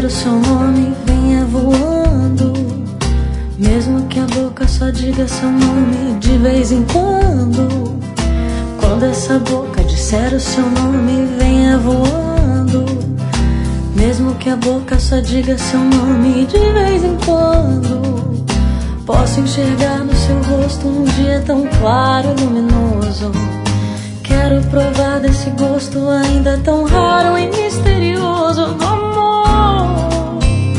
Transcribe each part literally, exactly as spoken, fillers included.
disser o seu nome, venha voando. Mesmo que a boca só diga seu nome de vez em quando. Quando essa boca disser o seu nome, venha voando. Mesmo que a boca só diga seu nome de vez em quando. Posso enxergar no seu rosto um dia tão claro e luminoso. Quero provar desse gosto ainda tão raro e misterioso do amor.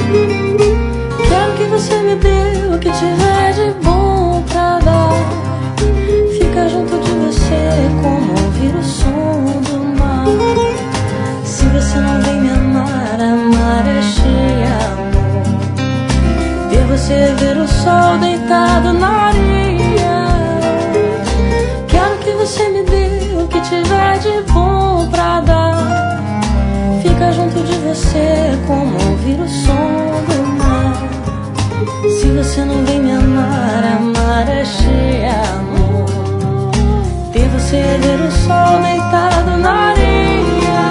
Quero que você me dê o que tiver de bom pra dar. Ficar junto de você como ouvir o som do mar. Se você não vem me amar, amar é cheia, amor. Ver você ver o sol deitado na areia. Quero que você me dê o que tiver de bom pra dar. Ficar junto de você como ouvir o som do mar. Se você não vem me amar, amar é cheia, amor. Ter você ver o sol deitado na areia.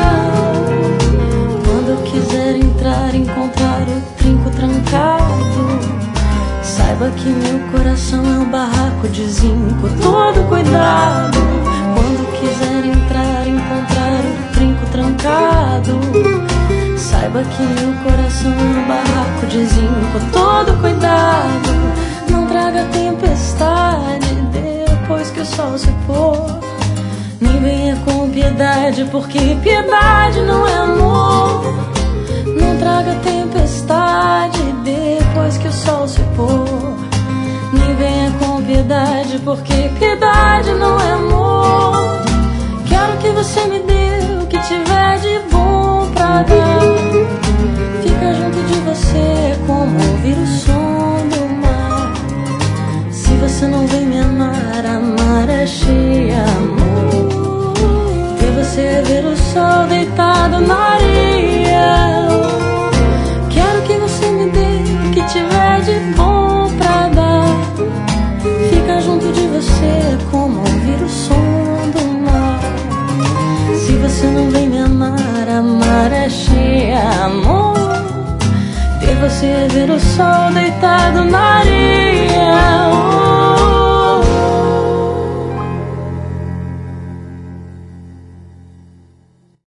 Quando eu quiser entrar, encontrar o trinco trancado, saiba que meu coração é um barraco de zinco, todo cuidado. Quando quiser entrar, encontrar o trinco trancado, saiba que meu coração é um barraco de zinco, todo cuidado. Não traga tempestade depois que o sol se pôr. Nem venha com piedade, porque piedade não é amor. Não traga tempestade depois que o sol se pôr. Nem venha com piedade, porque piedade não é amor. Quero que você me dê o que tiver de bom pra dar. Fica junto de você como ouvir o som do mar. Se você não vem me amar, amar é cheia, amor. Ver você é ver o sol deitado na areia. Quero que você me dê o que tiver de bom pra dar. Fica junto de você como ouvir o som do mar. Se você não vem me amar, amar é cheia, amor. Ver você é ver o sol deitado na areia.